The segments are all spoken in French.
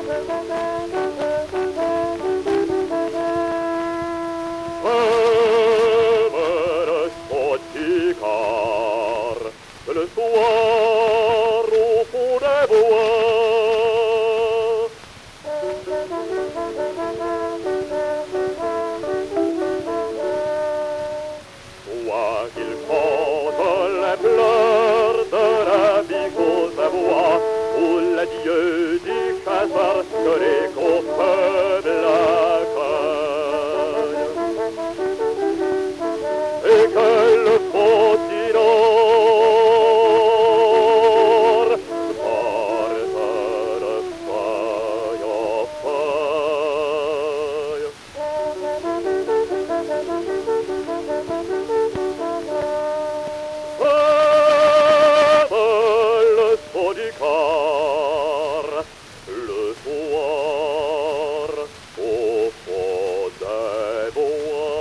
Le soir au fond des bois, toi qu'il chante les pleurs de la bigot sa voix, ou l'adieu du chasseur que l'écho faible accueille, et que le potinor porte de feuille en feuille. Le saut du corps, le soir au fond des bois.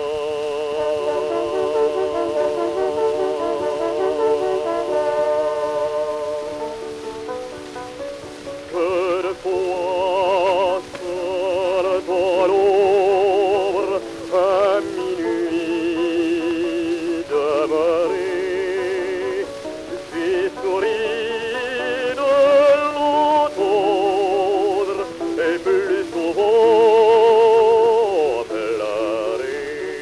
Que de fois seul dans l'ombre à minuit demeuré, j'ai souri de l'entendre et plus souvent pleuré.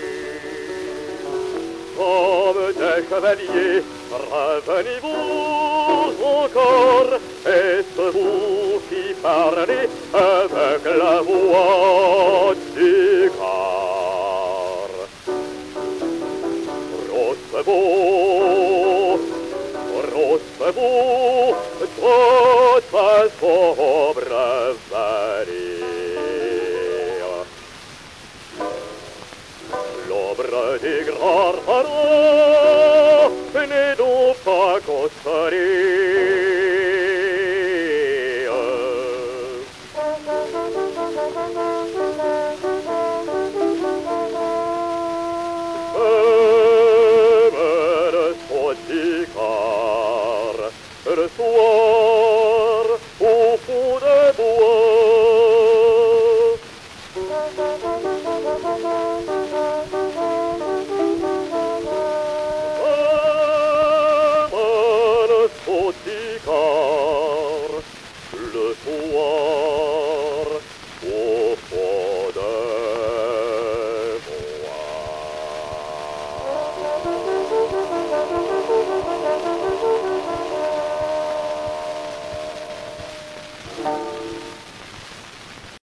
Comme des chevaliers, revenez-vous encore, est-ce vous qui parlez avec la voix du corps? Rossebou, Rossebou, toute sa sombre vallée, l'ombre des grands parents n'est donc pas consolée. Le soir au fond des bois, le sauticard, le soir au fond des bois.